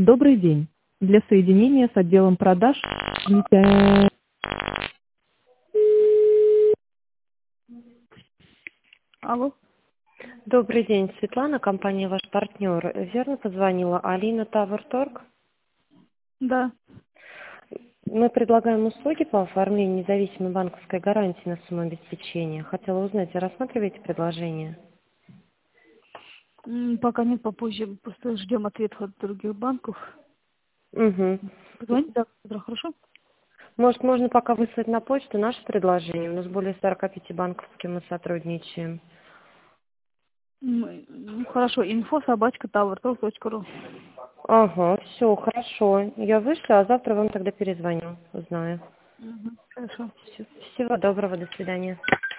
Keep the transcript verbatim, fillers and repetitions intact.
Добрый день. Для соединения с отделом продаж жмите- Алло, Добрый день, Светлана, компания «Ваш партнер». Верно позвонила Алина Таверторг. да. Мы предлагаем услуги по оформлению независимой банковской гарантии на сумму обеспечения. Хотела узнать, вы рассматриваете предложение? М, Пока нет, попозже. Просто ждем ответа от других банков. Угу. Позвоните завтра, хорошо? Может, можно пока выслать на почту наше предложение? У нас более сорока пяти банков, с кем мы сотрудничаем. М, ну, Хорошо. Инфо собачка tower точка ру. Ага, все, хорошо. Я вышла, а завтра вам тогда перезвоню, узнаю. Мгм, Хорошо. Всё. Всего доброго, до свидания.